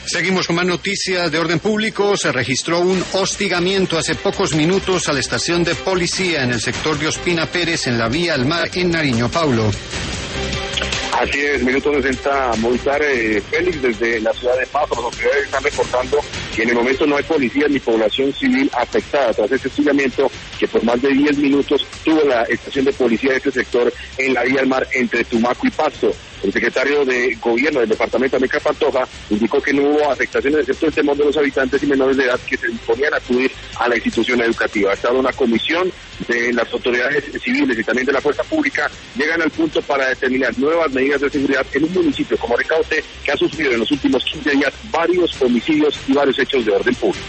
Seguimos con más noticias de orden público. Se registró un hostigamiento hace pocos minutos a la estación de policía en el sector de Ospina Pérez, en la vía al mar en Nariño. Paulo. Así es, minuto 60, Movistar Félix, desde la ciudad de Pasto. Las autoridades están reportando que en el momento no hay policía ni población civil afectada tras este hostigamiento que por más de 10 minutos tuvo la estación de policía de este sector en la vía al mar entre Tumaco y Pasto. El secretario de Gobierno del departamento, Amílcar Pantoja, indicó que no hubo afectaciones excepto el temor de los habitantes y menores de edad que se disponían a acudir a la institución educativa. Ha estado una comisión de las autoridades civiles y también de la fuerza pública, llegan al punto para determinar nuevas medidas de seguridad en un municipio como Ricaurte, que ha sufrido en los últimos 15 días varios homicidios y varios hechos de orden público.